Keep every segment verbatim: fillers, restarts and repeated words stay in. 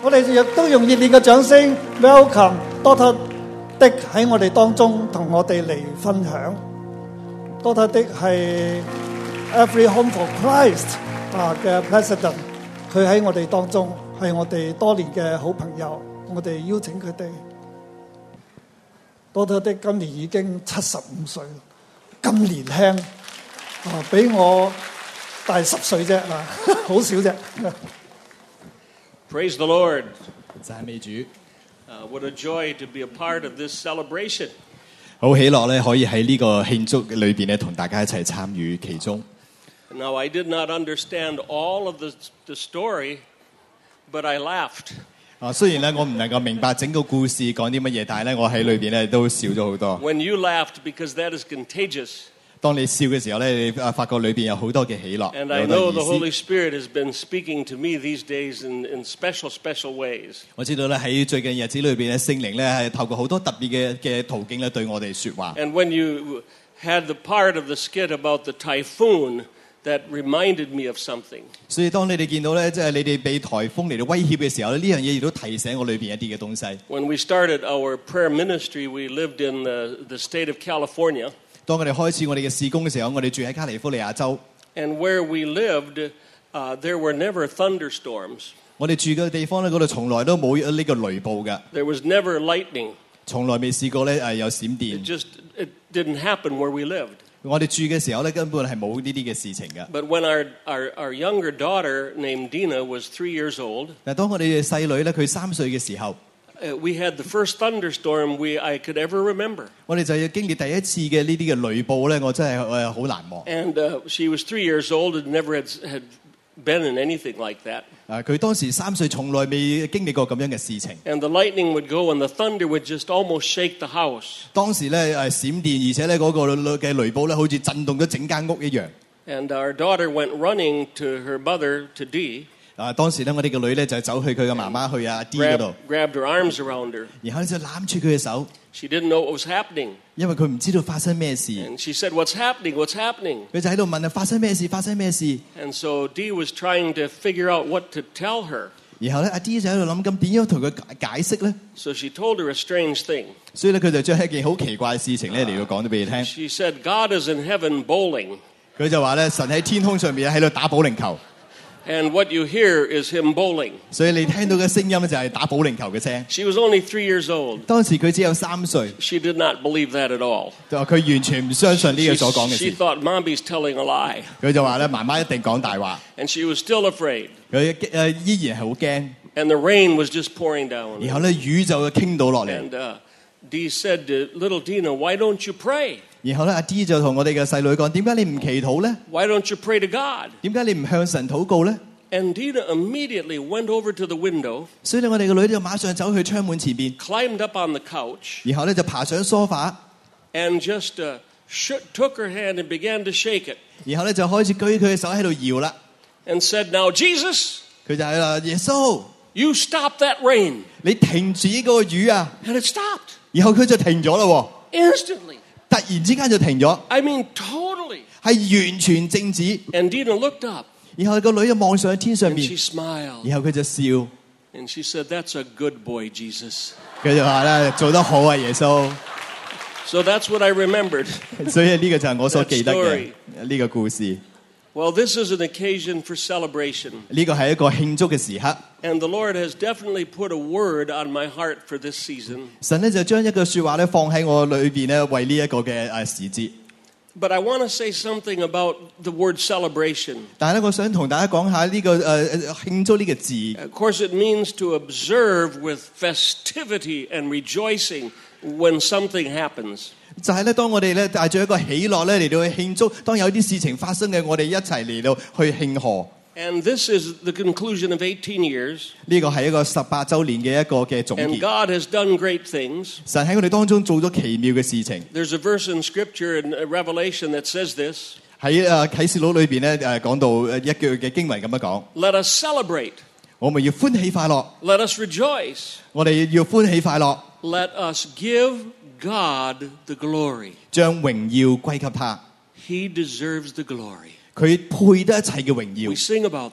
我哋亦都用熱烈嘅掌聲 welcome Doctor Dick 喺我哋當中同我哋嚟分享。Doctor Dick 係 Every Home for Christ 啊嘅 President， 佢喺我哋當中係我哋多年嘅好朋友，我哋邀請佢哋。Doctor Dick 今年已經七十五歲，咁年輕啊，比我大十歲啫啊，好少啫。 Praise the Lord. 讚美主。 Uh, what a joy to be a part of this celebration. 好喜樂咧，可以喺呢個慶祝裏邊咧，同大家一齊參與其中。 Now, I did not understand all of the, the story, but I laughed. 啊，雖然咧我唔能夠明白整個故事講啲乜嘢，但係咧我喺裏邊咧都笑咗好多。 When you laughed, because that is contagious. 當你笑嘅時候咧，你啊發覺裏邊有好多嘅喜樂， And I know the Holy Spirit has been speaking to me these days in, in special, special ways. 我知道咧喺最近日子裏邊咧，聖靈咧係透過好多特別嘅嘅途徑咧對我哋説話。 And when you had the part of the skit about the typhoon, that reminded me of something. 所以當你哋見到咧，即係你哋被颱風嚟到威脅嘅時候咧，呢樣嘢亦都提醒我裏邊一啲嘅東西。 When we started our prayer ministry, we lived in the, the state of California. 當我哋開始我哋嘅事工嘅時候，我哋住喺加利福尼亞州。 And where we lived, uh, there were never thunderstorms. 我哋住嘅地方咧，嗰度從來都冇呢個雷暴嘅。 There was never lightning. 從來未試過咧誒有閃電。 It just it didn't happen where we lived. 我哋住嘅時候咧，根本係冇呢啲嘅事情嘅。 But when our, our, our younger daughter named Dina was three years old, 但當我哋嘅細女咧，佢三歲嘅時候， uh, we had the first thunderstorm we I could ever remember. 我哋就要經歷第一次嘅呢啲嘅雷暴咧，我真係誒好難忘。 And uh, she was three years old and never had, had been in anything like that. 啊，佢當時三歲，從來未經歷過咁樣嘅事情。 And the lightning would go and the thunder would just almost shake the house. 當時咧誒閃電，而且咧嗰個嘅雷暴咧，好似震動咗整間屋一樣。 And our daughter went running to her mother, to Dee. 啊，當時咧我哋個女咧就走去佢嘅媽媽去阿 D 嗰度， grabbed her arms around her. 然後咧就攬住佢嘅手。 She didn't know what was happening. 因為佢唔知道發生咩事。 And she said, "What's happening? What's happening?" 佢就喺度問啊，發生咩事？發生咩事？ And so Dee was trying to figure out what to tell her. 然後咧，阿 D 就喺度諗，咁點樣同佢解釋咧？ So she told her a strange thing. 所以咧，佢就將一件好奇怪嘅事情咧嚟到講咗俾你聽。 She said, "God is in heaven bowling." 佢就話咧，神喺天空上面喺度打保齡球。 And what you hear is him bowling. 所以你聽到嘅聲音咧就係打保齡球嘅聲。 She was only three years old. 當時佢只有三歲。 She did not believe that at all. 就話佢完全唔相信呢個所講嘅 She 事。 thought Mommy's telling a lie. 佢就話咧，媽媽一定講大話。 And she was still afraid. 佢誒依然係好驚。 And the rain was just pouring down. 然後咧雨就傾倒落嚟。 And uh, Dee said to little Dina, "Why don't you pray? 然後咧，阿 D 就同我哋嘅細女講：點解你唔祈禱咧？ Why don't you pray to God?" 點解你唔向神禱告咧？ And Dina immediately went over to the window, 所以咧，我哋個女就馬上走去窗門前邊， climbed up on the couch, 然後咧就爬上梳化， and just uh, shook, took her hand and began to shake it, 然後咧就開始舉佢嘅手喺度搖啦。 and said, "Now, Jesus, 佢就係啦，耶穌， you stop that rain." 你停止呢個雨啊！ And it stopped 然後佢就停咗啦喎， instantly. 突然之間就停咗， I mean, totally. 係完全靜止。 And Dina looked up, 然後個女就望上去天上 and 面， she smiled, 然後佢就笑， and she said, "That's a good boy, Jesus." 佢就話咧做得好啊，耶穌。 So that's what I remembered. 所以呢個就係我所記得嘅呢個故事。 Well, this is an occasion for celebration. 呢個係一個慶祝嘅時刻。 And the Lord has definitely put a word on my heart for this season. 神咧就將一句説話咧放喺我裏邊咧，為呢一個嘅誒時節。 But I want to say something about the word celebration. 但係咧，我想同大家講下呢個誒慶祝呢個字。 Of course, it means to observe with festivity and rejoicing when something happens. 就係咧，當我哋咧帶住一個喜樂咧嚟到去慶祝，當有啲事情發生嘅，我哋一齊嚟到去慶賀。 And this is the conclusion of eighteen years. 呢個係一個十八週年嘅一個嘅總 And 結。 God has done great things. 神喺我哋當中做咗奇妙嘅事情。 There's a verse in Scripture in Revelation that says this. 喺誒啟示錄裏邊咧誒講到誒一句嘅經文咁樣講， Let us celebrate. 我們要歡喜快樂， Let us rejoice. 我哋要歡喜快樂， Let us give God the glory. 將榮耀歸給他， He deserves the glory. 佢配得一切嘅榮耀 We。sing about that.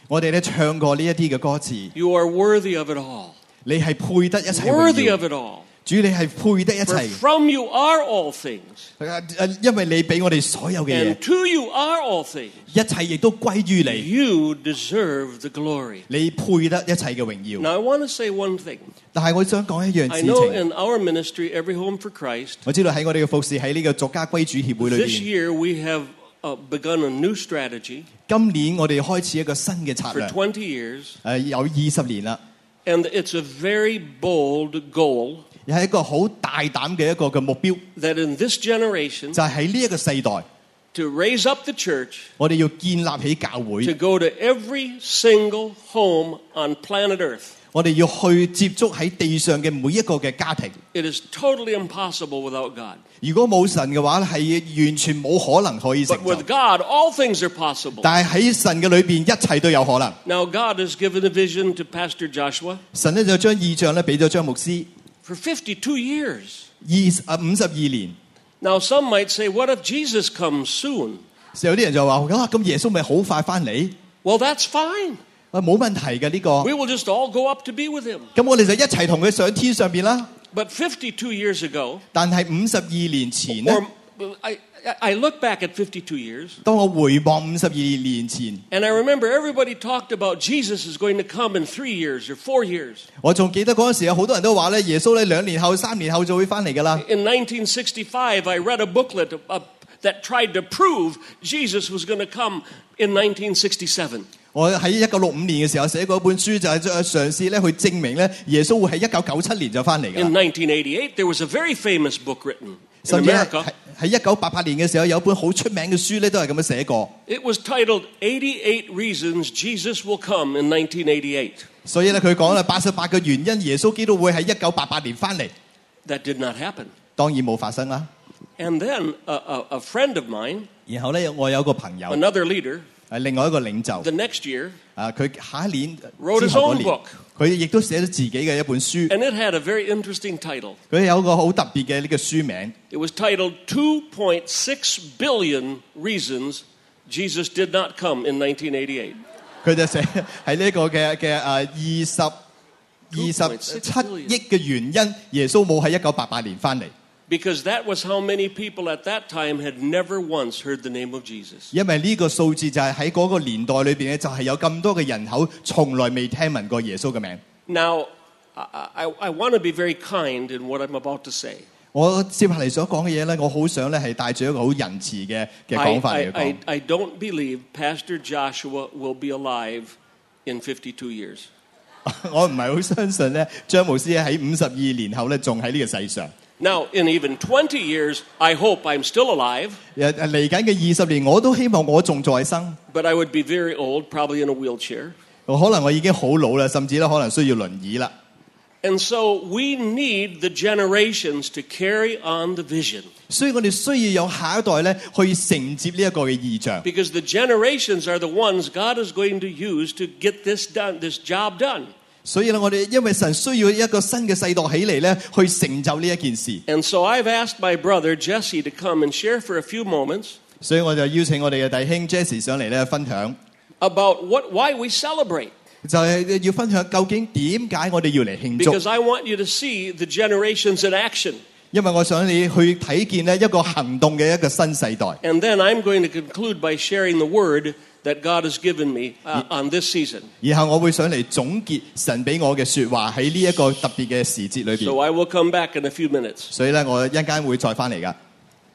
我哋咧唱過呢一啲嘅歌詞， You are worthy of it all. 你係配得一切榮 Worthy 耀 of，it all. 主你係配得一 For 切， from you are all things, 誒因為你俾我哋所有嘅 and 嘢， to you are all things. 一切亦都歸於你， You deserve the glory. 你配得一切嘅榮耀。 Now, I want to say one thing. 但係我想講一樣 I 事 know 情， in our ministry, Every Home for Christ, 我知道喺我哋嘅服侍喺呢個作家歸主協會裏 this 邊， year we have uh, begun a new strategy 今年我哋開始一個新嘅策 for 略， twenty years, 誒有二十年啦， and it's a very bold goal 又係一個好大膽嘅一個嘅目標， that in this generation, 就係喺呢一個世代， to raise up the church, 我哋要建立起教 to 會， go to every single home on planet Earth. 我哋要去接觸喺地上嘅每一個嘅家庭。 It is totally impossible without God. 如果冇神嘅話，係完全冇可能可以成 But 就 with。God, all things are possible. 但係喺神嘅裏邊，一切都有可能。 Now, God has given a vision to Pastor Joshua 神咧就將意象咧俾咗張牧師 for fifty-two years. 二啊五十二年。 Now, some might say, what if Jesus comes soon? 有啲人就話：啊，咁耶穌咪好快翻嚟？ Well, that's fine. 啊，冇問題嘅呢個。 We will just all go up to be with him. 咁我哋就一齊同佢上天上邊啦。 But fifty-two years ago, 但係五十二年前咧， or I, I look back at fifty-two years, 當我回望五十二年前， and I remember everybody talked about Jesus is going to come in three years or four years. 我仲記得嗰陣時有好多人都話咧，耶穌咧兩年後、三年後就會翻嚟噶啦。 In nineteen sixty-five, I read a booklet uh, that tried to prove Jesus was going to come in nineteen sixty-seven. 我喺一九六五年嘅時候寫過一本書，就係嘗試咧去證明咧耶穌會喺一九九七年就翻嚟㗎 In 啦。 nineteen eighty-eight, there was a very famous book written in 甚至係 America. 喺一九八八年嘅時候有一本好出名嘅書咧，都係咁樣寫過。 It was titled eighty-eight Reasons Jesus Will Come in nineteen eighty-eight. 所以咧佢講啦，八十八個原因耶穌基督會喺一九八八年翻嚟， That did not happen. 當然冇發生啦。 And then a, a, a friend of mine, 然後咧我有個朋友 another leader, 係另外一個領袖， the next year, 啊佢下一年 wrote 之 his 後嗰 own 年 book.， 佢亦都寫咗自己嘅一本書， and it had a very interesting title. 佢有一個好特別嘅呢個書名。 It was titled two point six billion Reasons Jesus Did Not Come in nineteen eighty-eight. 佢就寫喺呢個嘅嘅誒二十二十七億嘅原因，耶穌冇喺一九八八年翻嚟， Because that was how many people at that time had never once heard the name of Jesus. 因為呢個數字就係喺嗰個年代裏邊咧，就係有咁多嘅人口從來未聽聞過耶穌嘅名。 Now, I, I, I want to be very kind in what I'm about to say. 我接下嚟所講嘅嘢咧，我好想咧係帶住一個好仁慈嘅嘅 I, 講法 I, 嚟 I, 講。 I don't believe Pastor Joshua will be alive in fifty-two years. 我唔係好相信咧，張牧師喺五十二年後咧，仲喺呢個世上。 Now, in even twenty years, I hope I'm still alive, 誒嚟緊嘅二十年，我都希望我仲在生。 but I would be very old, probably in a wheelchair. 可能我已經好老啦，甚至咧可能需要輪椅啦。 And so we need the generations to carry on the vision. 所以我哋需要有下一代咧去承接呢一個嘅異象。 Because the generations are the ones God is going to use to get this done, this job done. 所以咧，我哋因為神需要一個新嘅世代起嚟咧，去成就呢一件事。 And so I've asked my brother Jesse to come and share for a few moments 所以我就邀請我哋嘅弟兄 Jesse 上嚟咧分享， about what, why we celebrate. 就係要分享究竟點解我哋要嚟慶祝。 Because I want you to see the generations in action. 因為我想你去睇見咧一個行動嘅一個新世代。 And then I'm going to conclude by sharing the word that God has given me uh, on this season. 然後我會想嚟總結神俾我嘅說話喺呢一個特別嘅時節裏 So 邊。 I will come back in a few minutes. 所以咧，我一陣間會再翻嚟噶。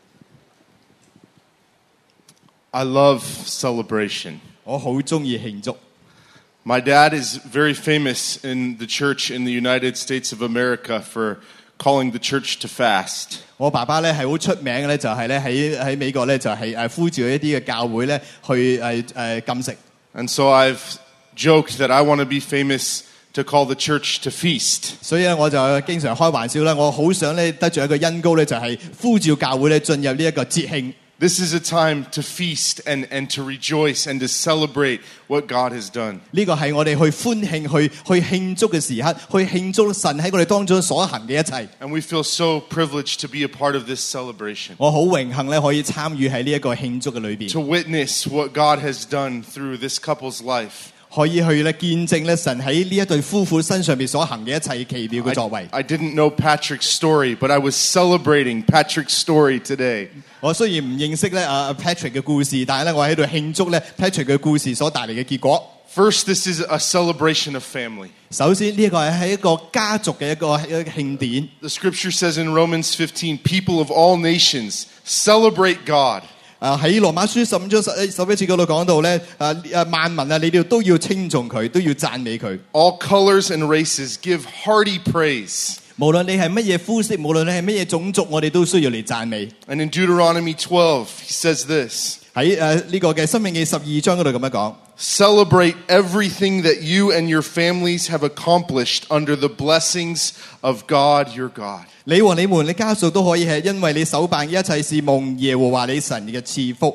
I love celebration. 我好中意慶祝。 My dad is very famous in the church in the United States of America for calling the church to fast. 我爸爸咧係好出名嘅咧，就係咧喺喺美國咧就係誒呼召一啲嘅教會咧去誒誒禁食。 And so I've joked that I want to be famous to call the church to feast. 所以咧我就經常開玩笑啦，我好想咧得著一個恩膏咧，就係呼召教會咧進入呢一個節慶。 This is a time to feast and, and to rejoice and to celebrate what God has done. 呢個係我哋去歡慶、去去慶祝嘅時刻，去慶祝神喺我哋當中所行嘅一切。 And we feel so privileged to be a part of this celebration. 我好榮幸咧可以參與喺呢一個慶祝嘅裏邊， To witness what God has done through this couple's life. 可以去咧見證咧神喺呢一對夫婦身上邊所行嘅一切奇妙嘅作為。 I, I didn't know Patrick's story, but I was celebrating Patrick's story today. 我雖然唔認識咧啊 Patrick 嘅故事，但係咧我喺度慶祝咧 Patrick 嘅故事所帶嚟嘅結果。 First, this is a celebration of family. 首先呢一個係一個家族嘅一個一個慶典。 The scripture says in Romans fifteen, people of all nations celebrate God. 啊喺羅馬書十五章十十一節嗰度講到咧，啊啊萬民啊，你哋都要稱頌佢，都要讚美佢。 All colors and races give hearty praise. 無論你係乜嘢膚色，無論你係乜嘢種族，我哋都需要嚟讚美。 And in Deuteronomy twelve, he says this. 喺誒呢個嘅申命記十二章嗰度咁樣講。 Celebrate everything that you and your families have accomplished under the blessings of God your God. 你和你們你家屬都可以係因為你手辦嘅一切是蒙耶和華你神嘅賜福。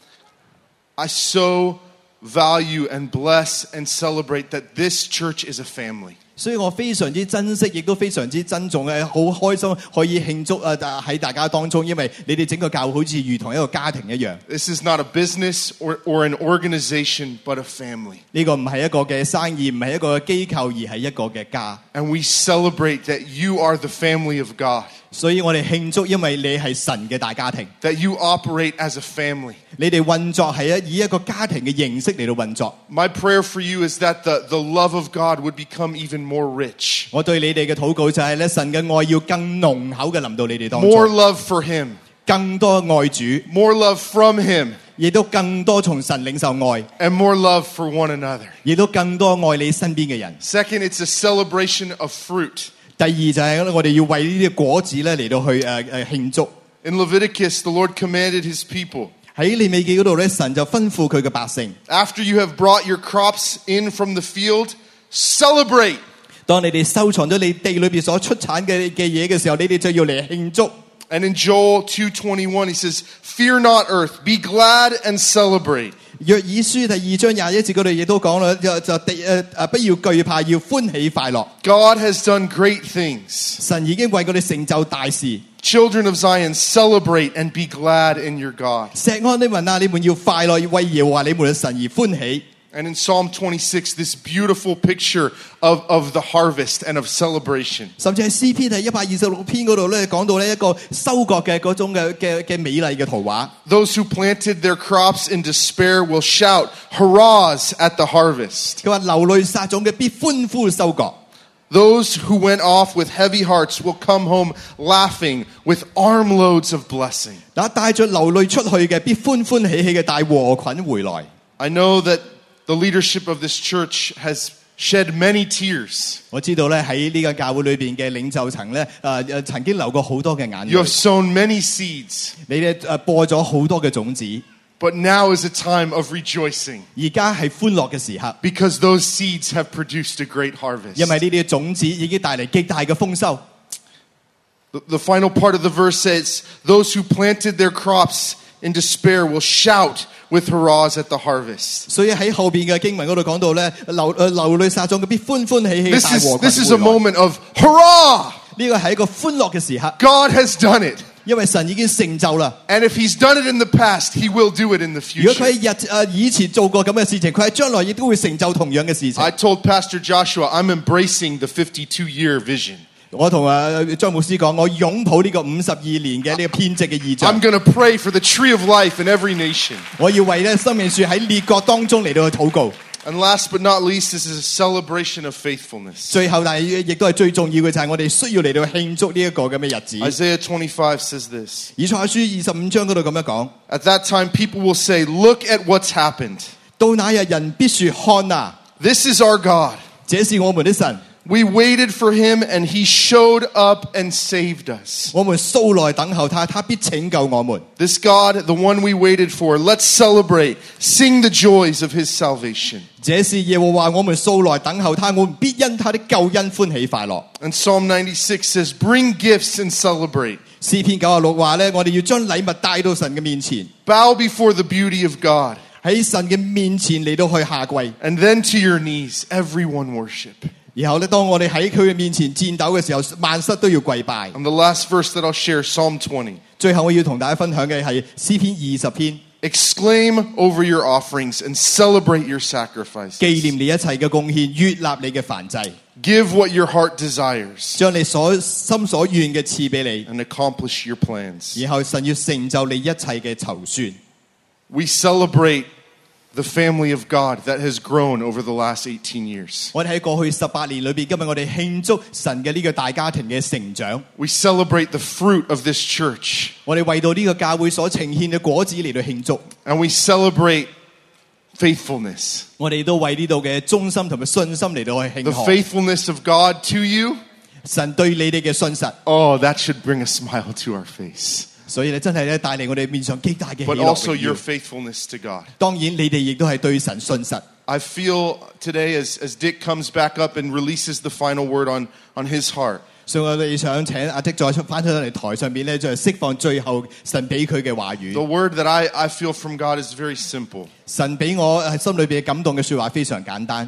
I so value and bless and celebrate that this church is a family. 所以我非常之珍惜，亦都非常之珍重嘅，好開心可以慶祝啊！喺大家當中，因為你哋整個教會好似如同一個家庭一樣。 This is not a business or, or an organization, but a family. 呢個唔係一個嘅生意，唔係一個機構，而係一個嘅家。 And we celebrate that you are the family of God. 所以我哋慶祝，因為你係神嘅大家庭。 That you operate as a family. 你哋運作係以一個家庭嘅形式嚟到運作。 My prayer for you is that the, the love of God would become even more rich. 我對你哋嘅禱告就係咧，神嘅愛要更濃厚嘅臨到你哋當中。 More love for Him. 更多愛主。 More love from Him. 亦都更多從神領受愛。 And more love for one another. 亦都更多愛你身邊嘅人。 Second, it's a celebration of fruit. 第二就係我哋要為呢啲果子咧嚟到去誒誒慶祝。 In Leviticus, the Lord commanded His people. 喺利未記嗰度咧，神就吩咐佢嘅百姓。 After you have brought your crops in from the field, celebrate. 當你哋收藏咗你地裏邊所出產嘅嘅嘢嘅時候，你哋就要嚟慶祝。 And in Joel two twenty-one, He says, "Fear not, earth, be glad and celebrate." 約珥書第二章廿一節嗰度亦都講啦，就就地誒誒不要懼怕，要歡喜快樂。 God has done great things. 神已經為佢哋成就大事。 Children of Zion, celebrate and be glad in your God. 錫安的民啊，你們要快樂，要為耶和華你們嘅神而歡喜。 And in Psalm twenty-six, this beautiful picture of, of the harvest and of celebration. 甚至係詩篇第一百二十六篇嗰度咧，講到呢一個收割嘅嗰種嘅嘅嘅美麗嘅圖畫。 Those who planted their crops in despair will shout, hurrahs at the harvest. 佢話流淚撒種嘅必歡呼收割。 Those who went off with heavy hearts will come home laughing with armloads of blessing. 那帶着流淚出去嘅必歡歡喜喜嘅帶禾捆回來。 I know that the leadership of this church has shed many tears. 我知道咧喺呢個教會裏邊嘅領袖層咧，誒誒曾經流過好多嘅眼 You have 淚。 sown many seeds, 你哋誒播咗好多嘅種子， but now is a time of rejoicing 而家係歡樂嘅時刻， because those seeds have produced a great harvest. 因為呢啲嘅種子已經帶嚟極大嘅豐收。 The, the final part of the verse says, those who planted their crops in despair will shout with hurrahs at the harvest. 所以喺後邊嘅經文嗰度講到咧，流誒流淚撒種嘅必歡歡喜喜 This 大 is, 禾 this is a 捆回來。 moment of hurrah! 呢個係一個歡樂嘅時刻， God has done it. 因為神已經成就啦。 And if He's done it in the past, He will do it in the 如果佢 future. 喺日誒以前做過咁嘅事情，佢喺將來亦都會成就同樣嘅事情。 I told Pastor Joshua, I'm embracing the fifty-two year vision. 我同啊張牧師講，我擁抱呢個五十二年嘅呢個編織嘅意 I'm 象。 going to pray for the tree of life in every nation. 我要為咧生命樹喺列國當中嚟到去禱告。 And last but not least, this is a celebration of faithfulness. 最後，但係亦都係最重要嘅就係我哋需要嚟到慶祝呢一個咁嘅日子。 Isaiah twenty-five says this. 以賽亞書二十五章嗰度咁樣講： At that time, people will say, look at what's happened. 到那日人必說看啊， This is our God. 這是我們的神， We waited for Him and He showed up and saved us. 我們素來等候他，他必拯救我們。 This God, the one we waited for, let's celebrate, sing the joys of His salvation. 這是耶和華，我們素來等候他，我們必因他的救恩歡喜快樂。 And Psalm ninety-six says, bring gifts and celebrate. 詩篇九十六話咧，我哋要將禮物帶到神嘅面前， Bow before the beauty of God. 喺神嘅面前嚟到去下跪。 And then to your knees, everyone worship. 然後咧，當我哋喺佢嘅面前戰鬥嘅時候，萬膝都要跪拜。 And the last verse that I'll share, Psalm twenty. 最後我要同大家分享嘅係詩篇二十篇。 exclaim over your offerings and celebrate your 紀 sacrifices. 念你一切嘅貢獻，悅納你嘅燔祭， Give what your heart desires 將你所心所願嘅賜俾你， and accomplish your plans. 然後神要成就你一切嘅籌算。 We celebrate the family of God that has grown over the last eighteen years. 我哋喺過去十八年裏邊，今日我哋慶祝神嘅呢個大家庭嘅成長。 We celebrate the fruit of this church. 我哋為到呢個教會所呈現嘅果子嚟到慶祝。 And we celebrate faithfulness. 我哋都為呢度嘅忠心同埋信心嚟到去慶 The 賀。 faithfulness of God to you. 神對你哋嘅信實， Oh, that should bring a smile to our face. 所以咧真係咧帶嚟我哋面上極大嘅喜 But 樂 also 榮 your 耀。 faithfulness to God. 當然你哋亦都係對神信實。 I feel today as, as Dick comes back up and releases the final word on, on his heart, 所以我哋想請阿迪再出翻出嚟台上邊咧，就係釋放最後神俾佢嘅話 the 語。 word that I, I feel from God is very simple. 神俾我喺心裏邊感動嘅説話非常簡單，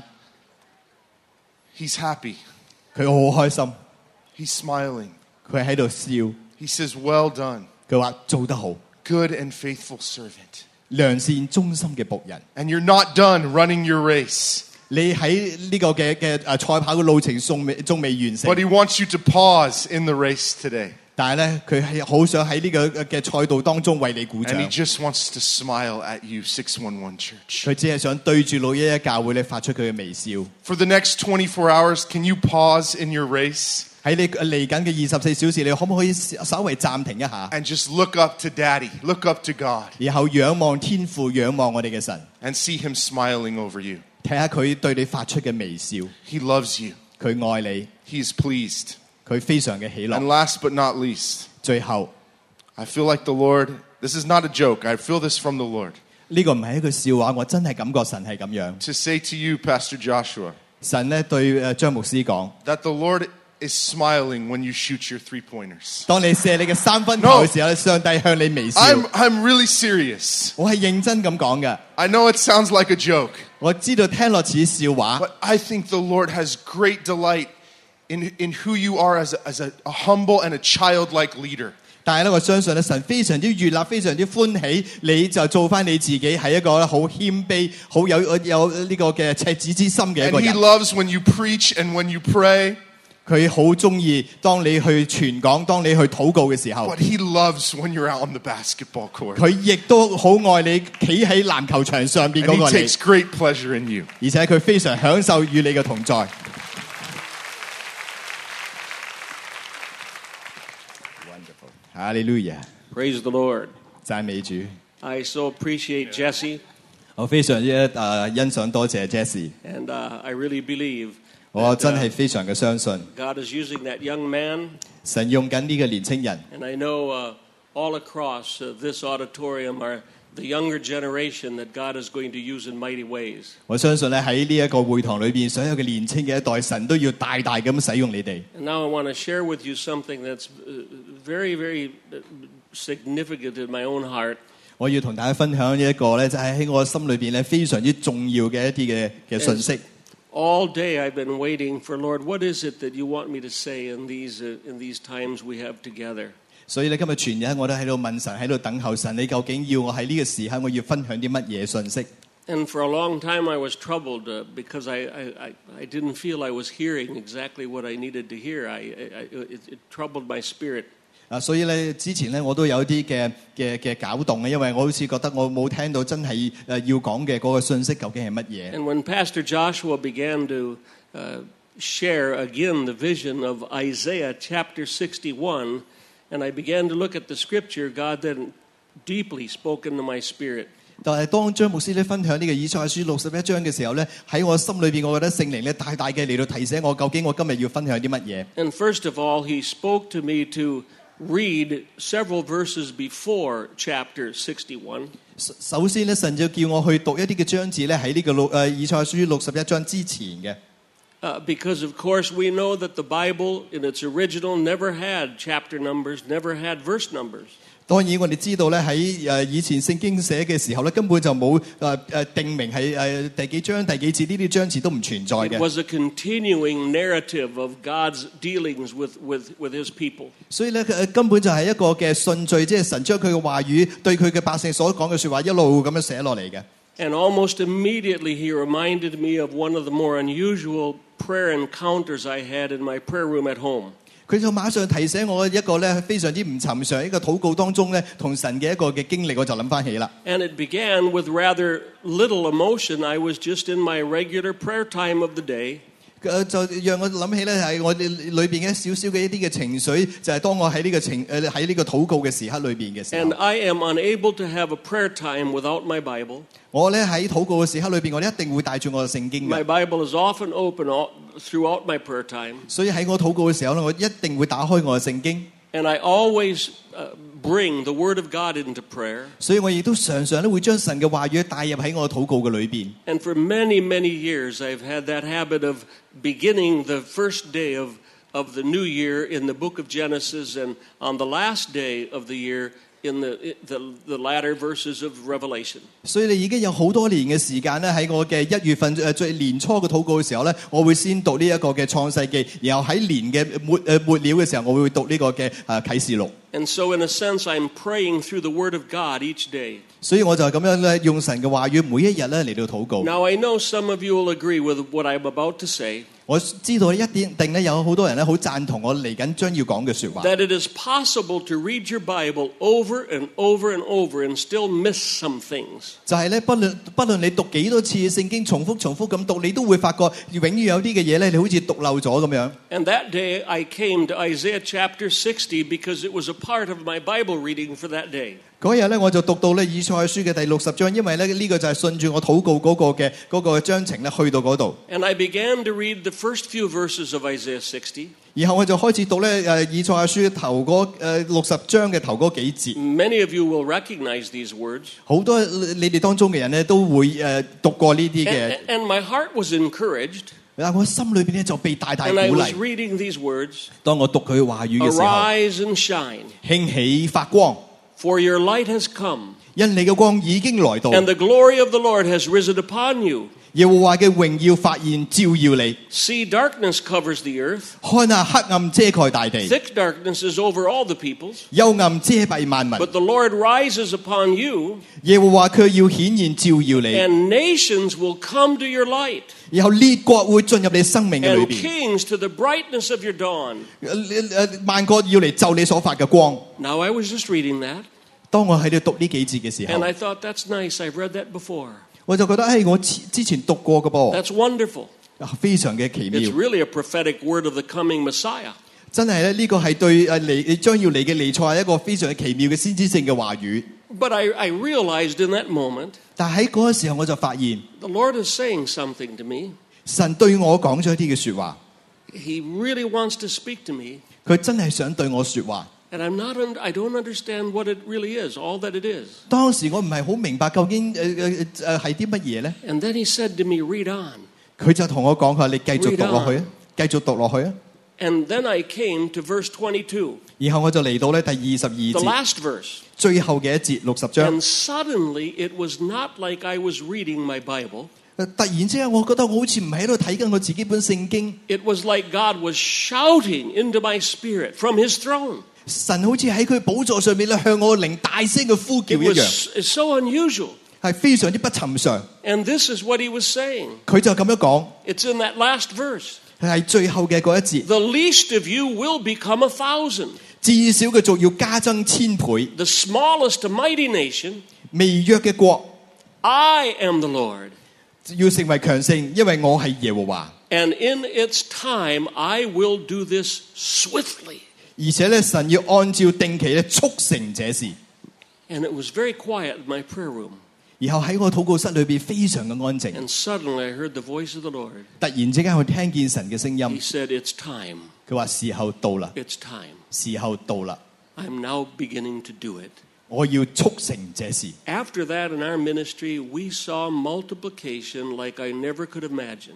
He's happy. 佢好開心， He's smiling. 佢喺度笑， He says, well done, 佢話做得好， good and faithful servant. 良善忠心嘅僕人。 And you're not done running your race. 你喺呢個嘅嘅誒賽跑嘅路程仲未仲未完成 But，he wants you to pause in the race today. 但係咧佢係好想喺呢個嘅賽道當中為你鼓 And 掌。 he just wants to smile at you, six one one Church. 佢只係想對住六一一教會咧發出佢嘅微笑。 For the next twenty-four hours, can you pause in your race 喺你嚟緊嘅二十四小時，你可唔可以稍微暫停一下， and just look up to Daddy, look up to God, 然後仰望天父，仰望我哋嘅神， and see him smiling over you? 睇下佢對你發出嘅微笑。 He loves you. 佢愛你， He is pleased. 佢非常嘅喜 And 樂。 last but not least, 最後 I feel like the Lord, this is not a joke, I feel this from the Lord, 呢個唔係一句笑話，我真係感覺神係咁樣。 to say to you, Pastor Joshua, 神咧對誒張牧師講： that the Lord is smiling when you shoot your three-pointers. 當你射你嘅三分球嘅時候咧，上帝向你微笑。 I'm, I'm really serious. 我係認真咁講嘅。 I know it sounds like a joke, 我知道聽落似笑話， but I think the Lord has great delight in, in who you are as, a, as a, a humble and a childlike leader. 但係咧，我相信咧，神非常之悅納，非常之歡喜，你就做翻你自己，係一個好謙卑、好有有呢個嘅赤子之心嘅一 And 個 he 人。 loves when you preach and when you pray, 佢好中意當你去傳講、當你去禱告嘅時候， but he loves when you're out on the basketball court. 佢亦都好愛你企喺籃球場上邊 And 嗰 he 個你， takes great pleasure in you. 而且佢非常享受與你嘅同在。哈利路亞， Praise the Lord. 讚美主！ I so appreciate Jesse, 我非常之誒、呃欣賞多謝 Jesse， and uh, I really believe 我 that, 真 uh, 係非常嘅相信 God is using that young man, 神用緊呢個年青人。 and I know uh, all across uh, this auditorium are the younger generation that God is going to use in mighty ways. 我相信咧喺呢一個會堂裏邊，所有嘅年青嘅一代，神都要大大咁使用你哋。 And now I want to share with you something that's uh, very, very uh, significant in my own heart. 我要同大家分享一個咧，就係喺我心裏邊咧非常之重要嘅一啲嘅嘅信息。 All day I've been waiting for, Lord, what is it that you want me to say in these uh, in these times we have together? 所以咧今日全日我都喺度問神，喺度等候神，你究竟要我喺呢個時刻，我要分享啲乜嘢信息？ And for a long time I was troubled uh, because I, I, I, I didn't feel I was hearing exactly what I needed to hear. I, I, it, it troubled my spirit. 啊，所以咧之前咧我都有啲嘅嘅嘅攪動嘅，因為我好似覺得我冇聽到真係誒要講嘅嗰個信息究竟係乜嘢。 And when Pastor Joshua began to uh, share again the vision of Isaiah chapter sixty-one, and I began to look at the scripture, God then deeply spoke into my spirit. 但係當張牧師咧分享呢個以賽亞書六十一章嘅時候咧，喺我心裏邊，我覺得聖靈咧大大嘅嚟到提醒我，究竟我今日要分享啲乜嘢？ And first of all, he spoke to me to read several verses before chapter sixty-one. 首先咧，神就叫我去讀一啲嘅章節咧，喺呢個六誒以賽亞書六十一章之前嘅。 Uh, because, of course, we know that the Bible in its original never had chapter numbers, never had verse numbers. 當然我哋知道咧喺誒以前聖經寫嘅時候咧，根本就冇誒誒定明係誒第幾章第幾節呢啲章詞都唔存在 It 嘅。 was a continuing narrative of God's dealings with, with, with his people. 所以咧誒根本就係一個嘅順序，即係神將佢嘅話語對佢嘅百姓所講嘅説話一路咁樣寫落嚟嘅。 And almost immediately he reminded me of one of the more unusual prayer encounters I had in my prayer room at home. 佢就馬上提醒我一個咧非常之唔尋常一個禱告當中咧同神嘅一個嘅經歷，我就諗翻起啦。 And it began with rather little emotion. I was just in my regular prayer time of the day. 誒就讓我諗起咧係我哋裏邊嘅少少嘅一啲嘅情緒，就係當我喺呢個情誒喺呢個禱告嘅時刻裏邊嘅時 And 候， I am unable to have a prayer time without my Bible. 我咧喺禱告嘅時刻裏邊，我哋一定會帶住我嘅聖經 My 嘅。 Bible is often open all, throughout my prayer time. 所以喺我禱告嘅時候咧，我一定會打開我嘅聖經。 And I always uh, bring the Word of God into prayer. 所以我亦都常常咧會將神嘅話語帶入喺我嘅禱告嘅裏邊。 And for many, many years, I've had that habit of beginning the first day of, of the new year in the book of Genesis, and on the last day of the year in the, the, the latter verses of Revelation. 所以你已經有好多年嘅時間咧，喺我嘅一月份誒最年初嘅禱告嘅時候咧，我會先讀呢一個嘅創世記，然後喺年嘅末誒末了嘅時候，我會讀呢個嘅誒啟示錄。 And so, in a sense, I'm praying through the Word of God each day. 所以我就係咁樣咧，用神嘅話語每一日咧嚟到禱告。 Now, I know some of you will agree with what I'm about to say, 我知道一點定咧有好多人咧好贊同我嚟緊將要講嘅説話， that it is possible to read your Bible over and over and over and still miss some things. 就係咧不論不論你讀幾多次聖經，重複重複咁讀，你都會發覺永遠有啲嘅嘢咧，你好似讀漏咗咁樣。 And that day I came to Isaiah chapter sixty because it was a part of my Bible reading for that day. 嗰日咧我就讀到咧以賽亞書嘅第六十章，因為咧呢個就係順住我禱告嗰個嘅嗰個章程咧去到嗰度。 And I began to read the first few verses of Isaiah sixty. 然後我就開始讀咧誒以賽亞書頭嗰誒六十章嘅頭嗰幾節。 Many of you will recognize these words. 好多你哋當中嘅人咧都會誒讀過呢啲 And, 嘅。 and my heart was encouraged, 嗱，我心裏邊咧就被大大 and I 鼓 was 勵。 reading these words. 當我讀佢話語嘅時候， Arise and shine, 興起發光， for your light has come, 因你嘅光已經來到。 and the glory of the Lord has risen upon you. 耶和華嘅榮耀發現照耀你， See, darkness covers the earth. 看下黑暗遮蓋大地， Thick darkness is over all the peoples. 幽暗遮蔽萬民。 But the Lord rises upon you, 耶和華卻要顯現照耀你， and nations will come to your light, 然後列國會進入你生命嘅裏 and 邊， kings to the brightness of your dawn. 誒誒萬國要嚟就你所發嘅光。 Now, I was just reading that, 當我喺度讀呢幾節嘅時 and 候， I thought, that's nice. I've read that before. 我就覺得誒，我之前讀過嘅噃， That's wonderful. 非常嘅奇 It's 妙。 really a prophetic word of the coming Messiah. 真係咧，呢個係對誒嚟將要嚟嘅彌賽亞一個非常奇妙嘅先知性嘅話語。 But I, I realized in that moment, 但喺嗰個時候，我就發現 the Lord is saying something to me. 神對我講咗一啲嘅説話， He really wants to speak to me, 佢真係想對我説話。 and I'm not, un- I don't understand what it really is, all that it is. 當時我唔係好明白究竟誒誒誒係啲乜嘢咧， And then he said to me, read on. 佢就同我講：佢話你繼續讀落去啊，繼續讀落去啊。 And then I came to verse twenty-two, 然後我就嚟到咧第二十二 the 節 last verse. 最後嘅一節六十章。 And suddenly it was not like I was reading my Bible. 突然之間，我覺得我好似唔係喺度睇緊我自己本聖經， It was like God was shouting into my spirit from his throne. 神好似喺佢寶座上面咧向我靈大聲嘅呼叫 It 一 was 樣， it's so unusual. 係非常之不尋常。 And this is what he was saying. 佢就咁樣講， It's in that last verse. 係最後嘅嗰一節， The least of you will become a thousand. 至少嘅族要加增千倍， The smallest a mighty nation. 微弱嘅國 I am the Lord. 要成為強盛，因為我係耶和華。 And in its time, I will do this swiftly. 而且咧，神要按照定期咧促成這事。 And it was very quiet in my prayer room. 然後喺我禱告室裏邊非常嘅安靜。 And suddenly I heard the voice of the Lord. 突然之間，我聽見神嘅聲 He 音， said, it's time. 佢話時候到啦， It's time. 時候到啦， I'm now beginning to do it. 我要促成這事。 After that, in our ministry, we saw multiplication like I never could imagine.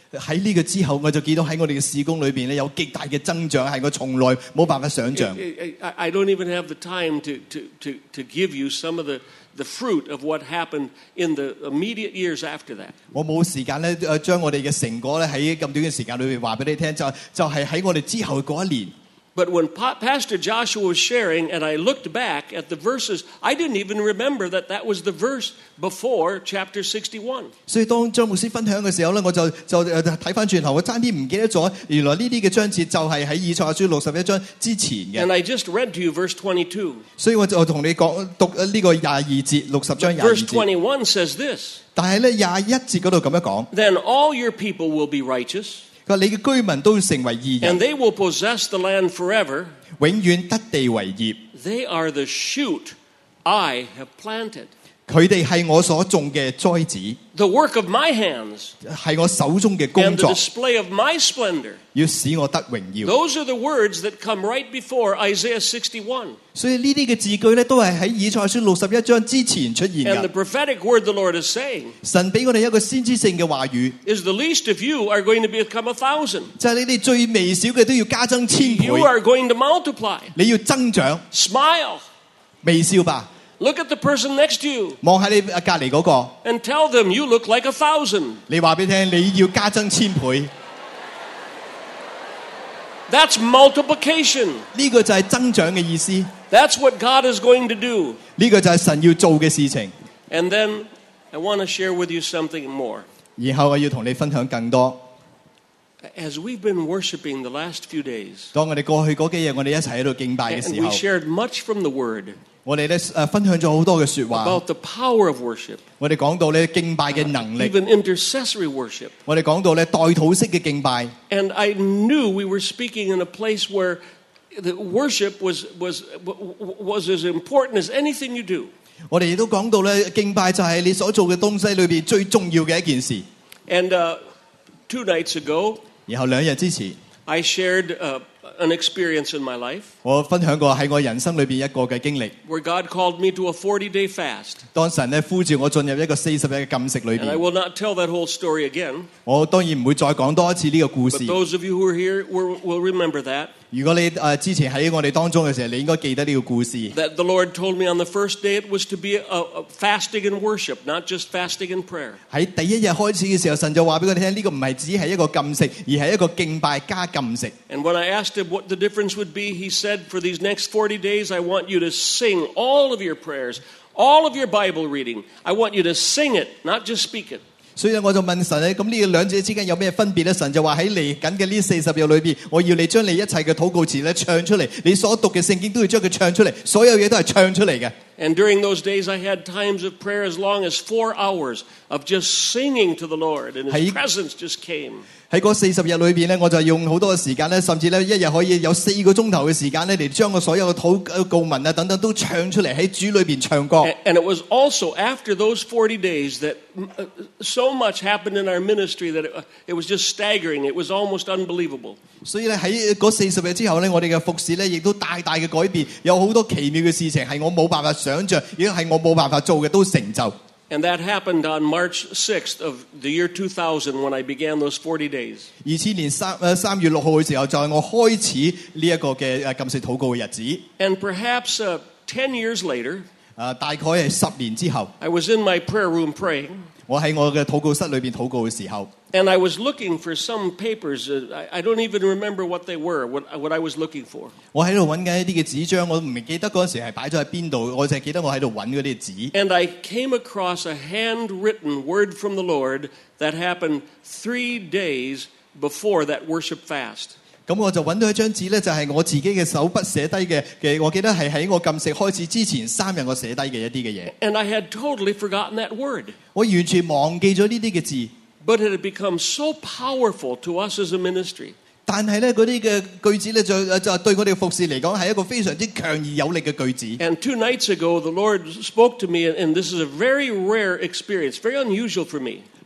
喺呢個之後，我就見到喺我哋嘅事工裏邊咧有極大嘅增長，係我從來冇辦法想像。 I, I, I don't even have the time to, to, to, to give you some of the, the fruit of what happened in the immediate years after that. 我冇時間咧誒將我哋嘅成果咧喺咁短嘅時間裏邊話俾你聽，就就係喺我哋之後嗰一年。 But when Pa- Pastor Joshua was sharing, and I looked back at the verses, I didn't even remember that that was the verse before chapter sixty-one. 所以當張牧師分享嘅時候咧，我就就誒睇翻轉頭，我差啲唔記得咗，原來呢啲嘅章節就係喺以賽亞書六十一章之前嘅。 And I just read to you verse twenty-two. 所以我就同你講讀呢個廿二節，六十章廿二 Verse 節。 twenty-one says this: 但係咧廿一節嗰度咁樣講， Then all your people will be righteous, 佢話你嘅居民都要成為義人， and they will possess the land forever. 永遠得地為業。 They are the shoot I have planted, 佢哋係我所種嘅栽子， the work of my hands, 係我手中嘅工 and the 作， display of my splendor. 要使我得榮耀。 Those are the words that come right before Isaiah sixty-one. 所以呢啲嘅字句咧，都係喺以賽亞書六十一章之前出現 And the 嘅。 prophetic word the Lord is saying 神俾我哋一個先知性嘅話語， is the least of you are going to become a thousand. 就係你哋最微小嘅都要加增千倍， You are going to multiply. 你要增長， Smile. 微笑吧。 Look at the person next to you 望喺你隔離嗰個， and tell them you look like a thousand. 你話俾佢聽，你要加增千倍， That's multiplication. 呢個就係增長嘅意思，呢 That's what God is going to do. 個就係神要做嘅事情。 And then I want to share with you something more. 然後我要同你分享更多。 As we've been worshiping the last few days, 當我哋過去嗰幾日，我哋一齊喺度敬拜嘅 and 時 we 候， shared much from the Word 我哋咧誒分享咗好多嘅説話。 about the power of worship, 我哋講到咧敬拜嘅能力， even intercessory worship. 我哋講到咧代禱式嘅敬拜。 And I knew we were speaking in a place where the worship was, was, was as important as anything you do. 我哋亦都講到咧敬拜就係你所做嘅東西裏邊最重要嘅一件事。 And uh, two nights ago, 然後兩日之前， I shared uh, an experience in my life 我分享過喺我人生裏邊一個嘅經歷。 where God called me to a forty-day fast. 當神咧呼召我進入一個四十日嘅禁食裏 And I 邊， will not tell that whole story again, 我當然唔會再講多一次呢個故 but 事。 those of you who are here will, will remember that. 如果你誒、呃之前喺我哋當中嘅時候，你應該記得呢個故事。 That the Lord told me on the first day it was to be a, a fasting and worship, not just fasting and prayer. 喺第一日開始嘅時候，神就話俾我哋聽，呢、個唔係只係一個禁食，而係一個敬拜加禁食。 And when I asked him what the difference would be, he said, for these next forty days, I want you to sing all of your prayers, all of your Bible reading. I want you to sing it, not just speak it. 所以咧，我就問神咧，咁呢個兩者之間有咩分別咧？神就話喺嚟緊嘅呢四十日裏邊，我要你將你一切嘅禱告詞咧唱出嚟，你所讀嘅聖經都要將佢唱出嚟，所有嘢都係唱出嚟嘅。 And during those days, I had times of prayer as long as four hours of just singing to the Lord, and His Hey. presence just came. 喺嗰四十日裏邊咧，我就用好多嘅時間咧，甚至咧一日可以有四個鐘頭嘅時間咧，嚟將我所有嘅禱告文啊等等都唱出嚟，喺主裏邊唱歌。 And, and it was also after those forty days that uh, so much happened in our ministry that it, uh, it was just staggering. It was almost unbelievable. 所以咧喺嗰四十日之後咧，我哋嘅服侍咧亦都大大嘅改變，有好多奇妙嘅事情係我冇辦法想像，亦都係我冇辦法做嘅都成就。 And that happened on March sixth of the year two thousand when I began those forty days. 二千年三誒三月六號嘅時候，就係我開始呢一個嘅誒禁食禱告嘅日子。 And perhaps uh, ten years later, 誒大概係十年之後， I was in my prayer room praying, 我喺我嘅禱告室裏邊禱告嘅時候， and I was looking for some papers. Uh, I, I don't even remember what they were, what, what I was looking for. 我喺度揾緊一啲嘅紙張，我唔記得嗰陣時係擺咗喺邊度，我淨係記得我喺度揾嗰啲紙。 And I came across a handwritten word from the Lord that happened three days before that worship fast. 咁我就揾到一張紙咧，就係我自己嘅手筆寫低嘅嘅，我記得係喺我禁食開始之前三日我寫低嘅一啲嘅嘢。 And I had totally forgotten that word. 我完全忘記咗呢啲嘅字， But it had become so powerful to us as a ministry. 但係咧嗰啲嘅句子咧就就對我哋嘅服侍嚟講係一個非常之強而有力嘅句子。 And two nights ago, the Lord spoke to me, and this is a very rare experience, very unusual for me.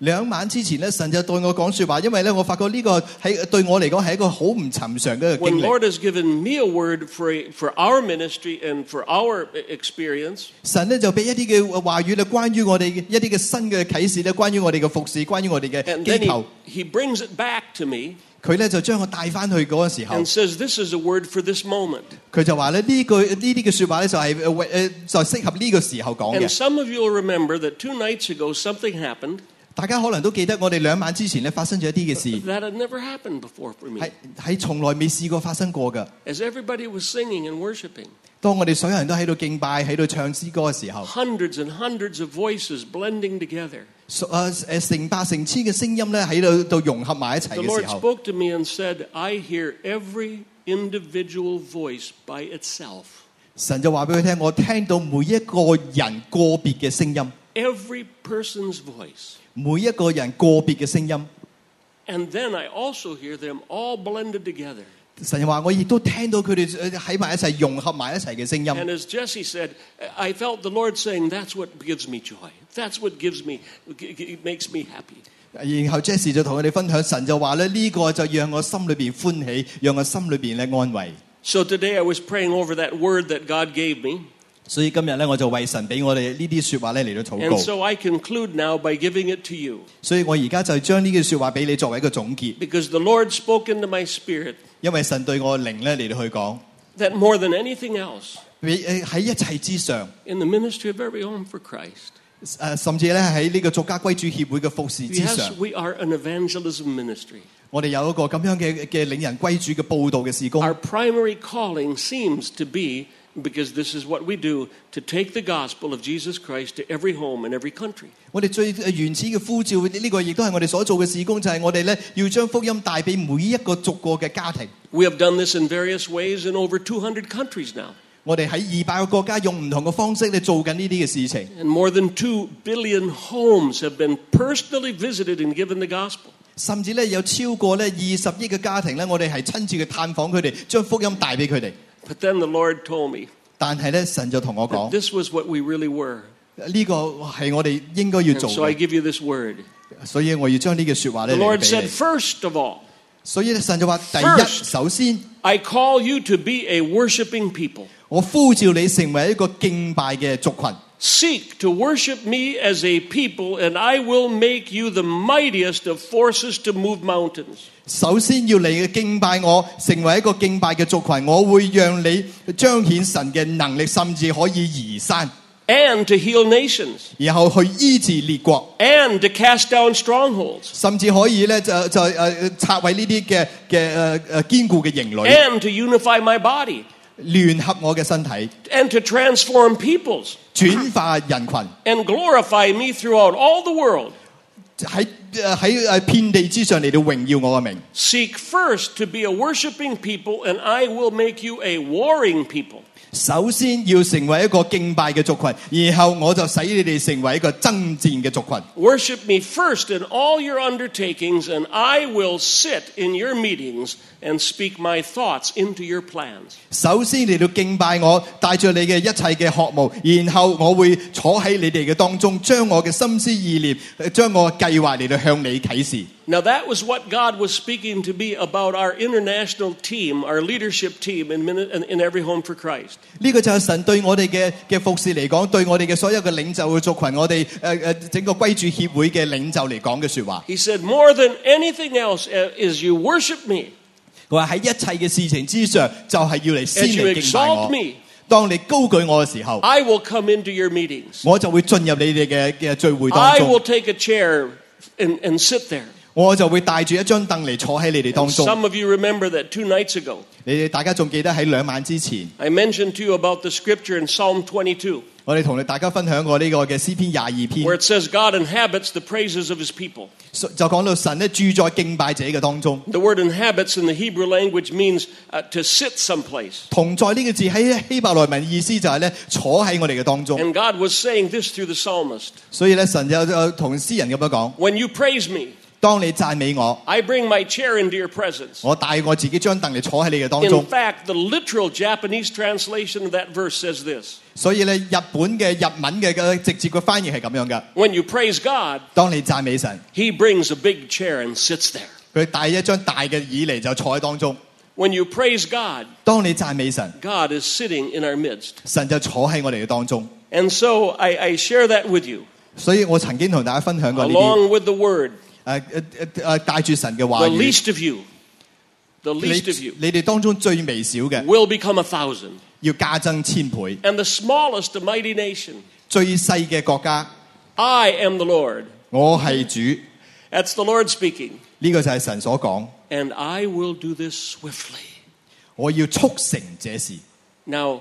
兩晚之前咧，神就對我講說話，因為咧我發覺呢個係對我嚟講係一個好唔尋常嘅 When 經歷。 Lord has given me a word for, a, for our ministry and for our experience, 神咧就俾一啲嘅話語咧，關於我哋一啲嘅新嘅啟示咧，關於我哋嘅服侍，關於我哋嘅 and 機 then 構， he, he brings it back to me 佢咧就將我帶翻去嗰個時候， and says, this is a word for this moment. 佢就話咧呢句呢啲嘅說話咧就係誒為誒就適合呢個時候講 And 嘅。 some of you will remember that two nights ago something happened 大家可能都記得我哋兩晚之前咧發生咗一啲嘅事， that had never happened before for me. 係係從來未試過發生過㗎。 As everybody was singing and worshiping, 當我哋所有人都喺度敬拜、喺度唱詩歌嘅時候， hundreds and hundreds of voices blending together. 誒誒成百成千嘅聲音咧喺度度融合埋一齊 The 嘅 Lord 時候， spoke to me and said, I hear every individual voice by itself. 神就話俾佢聽，我聽到每一個人個別嘅聲音， Every person's voice. 每一個人個別嘅聲音。 And then I also hear them all blended together. 神話我亦都聽到佢哋喺埋一齊融合埋一齊嘅聲音。 And as Jesse said, I felt the Lord saying, that's what gives me joy. That's what gives me, it makes me happy. 然後 Jesse 就同佢哋分享，神就話咧呢個就讓我心裏邊歡喜，讓我心裏邊咧安慰。 So today I was praying over that word that God gave me. 所以今日咧我就為神俾我哋呢啲說話咧嚟到禱 And 告。 so I conclude now by giving it to you. 所以我而家就將呢句說話俾你作為一個總結， Because the Lord spoke into my spirit 因為神對我靈咧嚟到去講， that more than anything else, 誒喺一切之上， in the ministry of Every Home for Christ, 誒甚至咧喺呢個作家歸主協會嘅服侍之 yes, 上， we are an evangelism ministry. 我哋有一個咁樣嘅嘅領人歸主嘅報道嘅事工。 Our primary calling seems to be, because this is what we do, to take the gospel of Jesus Christ to every home and every country. 我哋最原始嘅呼召，呢、這個亦都係我哋所做嘅事工，就係、是、我哋咧要將福音帶俾每一個逐個嘅家庭。 We have done this in various ways in over two hundred countries now. 我哋喺二百個國家用唔同嘅方式咧做緊呢啲嘅事情， And more than two billion homes have been personally visited and given the gospel. 甚至咧有超過咧二十億嘅家庭咧，我哋係親自去探訪佢哋，將福音帶俾佢哋。 But then the Lord told me 但係咧神就同我 that 講， this was what we really were. 呢個係我哋應該要 And 做 so I 嘅， give you this word. 所以我要將呢句說話咧 The 嚟 Lord 俾 said, 你。 first of all, 所以咧神就話：第一， First 首先 I call you to be a worshiping people. 我呼召你成為一個敬拜嘅族群。 Seek to worship me as a people, and I will make you the mightiest of forces to move mountains. 首先要嚟敬拜我，成為一個敬拜嘅族群，我會讓你彰顯神嘅能力，甚至可以移山， And to heal nations. 然後去醫治列國， And to cast down strongholds. 甚至可以咧就就誒、呃、拆毀呢啲嘅嘅誒誒堅固嘅營壘， And to unify my body. 聯合我嘅身體， And to transform peoples. 轉化人群， And glorify me throughout all the world. 喺誒喺誒遍地之上嚟到榮耀我嘅名。 Seek first to be a worshiping people, and I will make you a warring people. 首先要成為一個敬拜嘅族群，然後我就使你哋成為一個爭戰嘅族群。 Worship me first in all your undertakings, and I will sit in your meetings and speak my thoughts into your plans. 首先嚟到敬拜我，帶着你嘅一切嘅渴慕，然後我會坐喺你哋嘅當中，將我嘅心思意念，將我嘅計劃嚟到向你啟示。 Now that was what God was speaking to me about our international team, our leadership team in, in, in Every Home for Christ. 呢個就係神對我哋嘅嘅服侍嚟講，對我哋嘅所有嘅領袖嘅族群，我哋誒誒整個歸主協會嘅領袖嚟講嘅說話。 He said, more than anything else uh, is you worship me 佢話喺一切嘅事情之上，就係要嚟先 as you 嚟敬拜 exalt 我。 me. 當你高舉我嘅時候， I will come into your meetings. 我就會進入你哋嘅嘅聚會當 I will 中， take a chair and, and sit there. 我就會帶住一張凳嚟坐喺你哋當中。 Some of you remember that two nights ago, 你哋大家仲記得喺兩晚之前， I mentioned to you about the scripture in Psalm twenty-two, 我哋同大家分享過呢個嘅詩篇廿二篇， where it says God inhabits the praises of his people. 就講到神咧住在敬拜者嘅當中。 The word inhabits in the Hebrew language means uh, to sit someplace. 同在呢個字喺希伯來文意思就係咧坐喺我哋嘅當中。 And God was saying this through the psalmist. 所以咧神就就同詩人咁樣講： When you praise me, 當你讚美我， I bring my chair into your presence. 我帶我自己張凳嚟坐喺你嘅當中。 In fact, the literal Japanese translation of that verse says this. 所以咧，日本嘅日文嘅嘅直接嘅翻譯係咁樣嘅。 When you praise God, 當你讚美神， he brings a big chair and sits there. 佢帶一張大嘅椅嚟就坐喺當中。 When you praise God, 當你讚美神， God is sitting in our midst. 神就坐喺我哋嘅當中。 And so I, I share that with you, 所以我曾經同大家分享過呢啲， along with the word. 誒誒誒誒帶住神嘅話 The 語。 least of you, the least of 你 you 你哋當中最微小嘅， will become a thousand. 要加增千倍。 And the smallest a mighty nation. 最細嘅國家， I am the Lord. 我係主。 That's the Lord speaking. 呢個就係神所講。 And I will do this swiftly. 我要促成這事。 Now,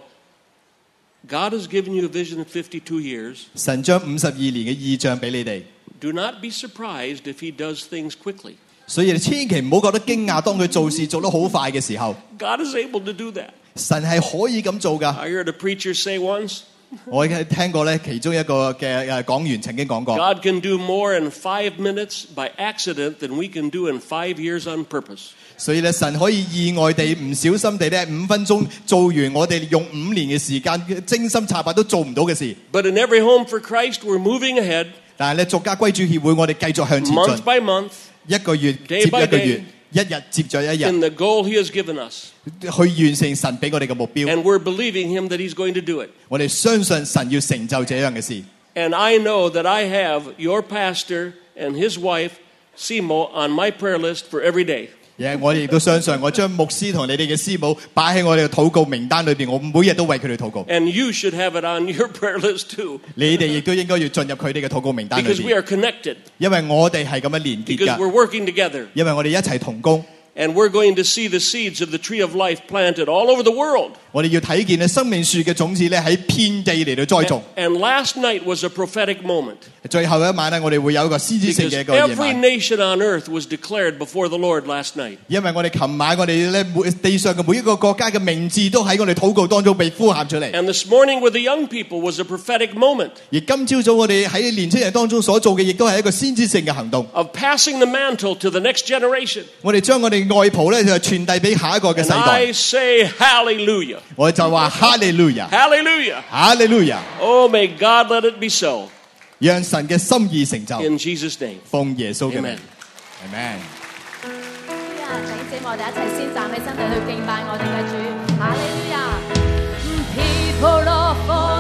God has given you a vision of fifty-two years. 神將五十二年嘅意象俾你哋， Do not be surprised if he does things quickly. 所以你千祈唔好覺得驚訝。當佢做事做得好快嘅時候， God is able to do that. 神係可以咁做㗎。 I heard a preacher say once, 我聽過咧，其中一個嘅誒講員曾經講過， God can do more in five minutes by accident than we can do in five years on purpose. 所以咧神可以意外地唔小心地咧五分鐘做完我哋用五年嘅時間精心策劃都做唔到嘅事。 But in every home for Christ, we're moving ahead, 但係咧，作家歸主協會，我哋繼續向前 month 進， by month, 一個月接 day by 一個 day 月，一日接咗一 in 日， the goal he has given us. 去完成神俾我哋嘅目標。 And we're believing him that he's going to do it. 我哋相信神要成就這樣嘅事。 And I know that I have your pastor and his wife, Simo, on my prayer list for every day. 嘢我哋亦都相信，我將牧師同你哋嘅師母擺喺我哋嘅禱告名單裏邊，我每日都為佢哋禱告。 And you should have it on your prayer list too, 你哋亦都應該要進入佢哋嘅禱告名單裏 because we 邊， are connected, 因為我哋係咁樣連結 because 㗎， we're working together. 因為我哋一齊同工。 And we're going to see the seeds of the tree of life planted all over the world. 我哋要睇見咧生命樹嘅種子咧喺遍地嚟到栽種。 And last night was a prophetic moment, 最後一晚咧，我哋會有一個先知性 because 嘅一個夜 every 晚。 nation on earth was declared before the Lord last night. 因為我哋琴晚我哋咧每地上嘅每一個國家嘅名字都喺我哋禱告當中被呼喊出嚟。 And this morning with the young people was a prophetic moment 而今朝早我哋喺年青人當中所做嘅，亦都係一個先知性嘅行動。 of passing the mantle to the next generation. 我哋將我哋外袍咧就傳遞俾下一個嘅 And 世 I 代。 say hallelujah. 我就話哈利路亞， Hallelujah. 哈利路亞， Oh, may God let it be so 讓神嘅心意成就。 in Jesus' name. 奉耶穌嘅名 Amen. ，Amen。 弟兄姊妹，我哋一齊先站起身嚟去敬拜我哋嘅主，哈利路亞。People of all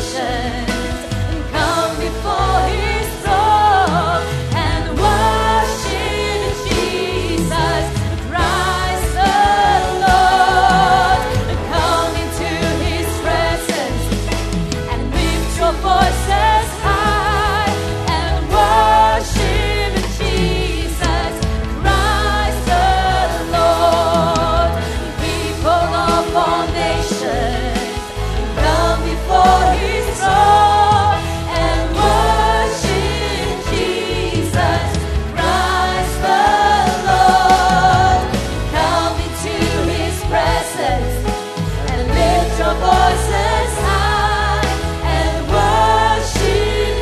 nations, come before His throne and worship Jesus Christ the Lord. Come into His presence and lift your voices high and worship Jesus Christ the Lord. People of all nations, come before His throne and worship Jesus Christ the Lord. Come into His presence and lift your voices high and worship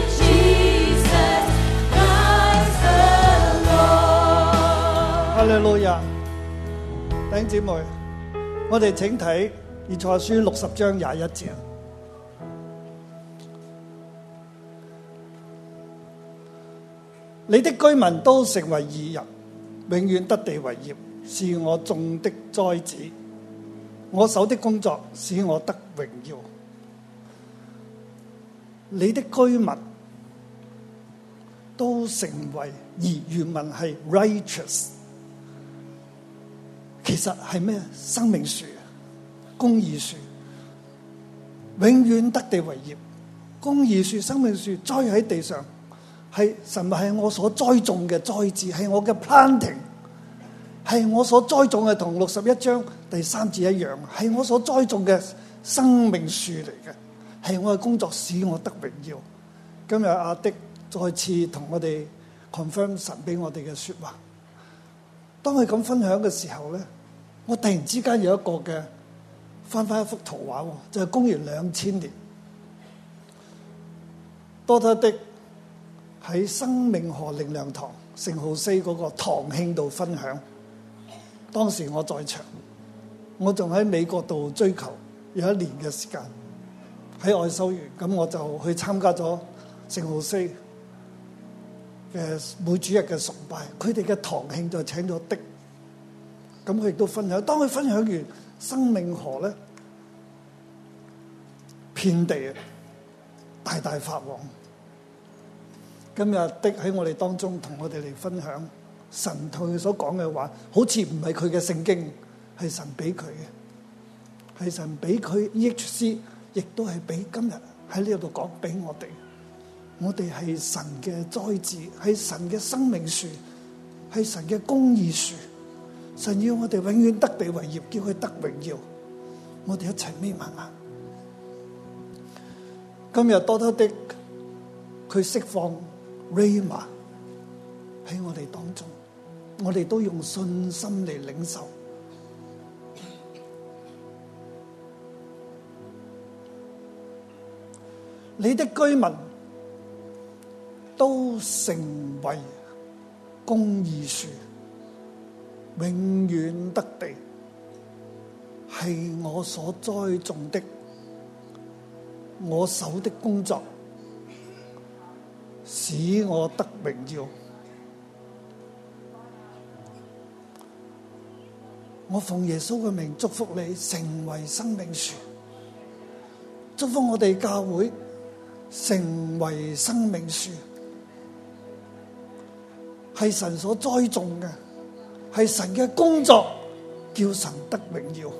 Jesus Christ the Lord. 哈利路亞，弟兄姊妹，我哋請睇以賽亞書六十章廿一節。你的居民都成為義人，永遠得地為業，是我種的栽子，我手的工作使我得榮耀。你的居民都成為義，原文係 righteous。其實係咩？生命樹、公義樹，永遠得地為業。公義樹、生命樹栽喺地上，係神話係我所栽種嘅栽子，係我嘅 planting， 係我所栽種嘅，同六十一章第三節一樣，係我所栽種嘅生命樹嚟嘅，係我嘅工作使我得榮耀。今日阿迪再次同我哋 confirm 神俾我哋嘅說話。當佢咁分享嘅時候咧，我突然之間有一個嘅翻翻一幅圖畫，就係、是、公元兩千年，多特的喺生命河靈糧堂聖浩西嗰個堂慶度分享。當時我在場，我仲喺美國度追求有一年嘅時間喺愛修園，咁我就去參加咗聖浩西嘅每主日嘅崇拜。佢哋嘅堂慶就請咗的，咁佢亦都分享。當佢分享完生命河咧，遍地大大發旺。今日的喺我哋當中同我哋嚟分享神同佢所講嘅話，好似唔係佢嘅聖經，係神俾佢嘅，係神俾佢 E H C， 亦都係俾今日喺呢度講俾我哋。我哋係神嘅栽子，係神嘅生命樹，係神嘅公義樹。神要我哋永遠得地為業，叫佢得榮耀。我哋一齊眯埋眼。今日多得的佢釋放 Rhema 喺我哋當中，我哋都用信心嚟領受。你的居民都成為公義樹，永遠得地，係我所栽種的，我手的工作，使我得榮耀。我奉耶穌嘅名祝福你成為生命樹，祝福我哋教會成為生命樹，係神所栽種嘅，係神嘅工作，叫神得榮耀。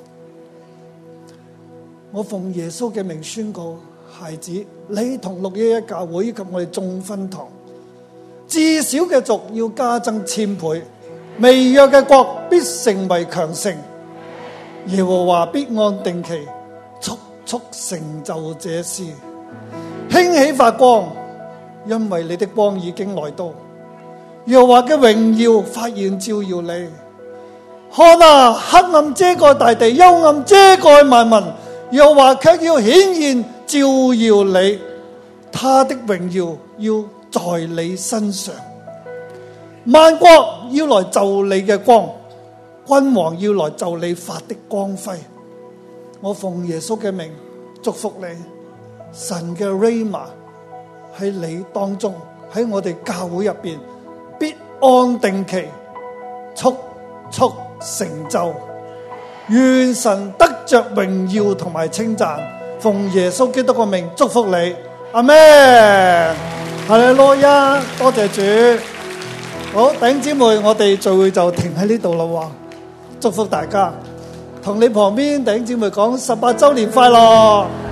我奉耶穌嘅名宣告，孩子，你同六一一教會以及我哋眾分堂，至少嘅族要加增千倍，微弱嘅國必成為強盛，耶和華必按定期速速成就這事。興起發光，因為你的光已經來到，耶和華嘅榮耀發現照耀你。看啊，黑暗遮蓋大地，幽暗遮蓋萬民，耶和華卻要顯現照耀你，他的榮耀要在你身上。萬國要來就你嘅光，君王要來就你發的光輝。我奉耶穌嘅名祝福你，神嘅 Rhema 喺你當中，喺我哋教會入邊必按定期速速成就，願神得着榮耀同埋稱讚。奉耶穌基督嘅名祝福你，阿們。哈利路亞，多謝主。好，弟兄姊妹，我哋聚會就停喺呢度啦。祝福大家，同你旁邊弟兄姊妹講十八週年快樂。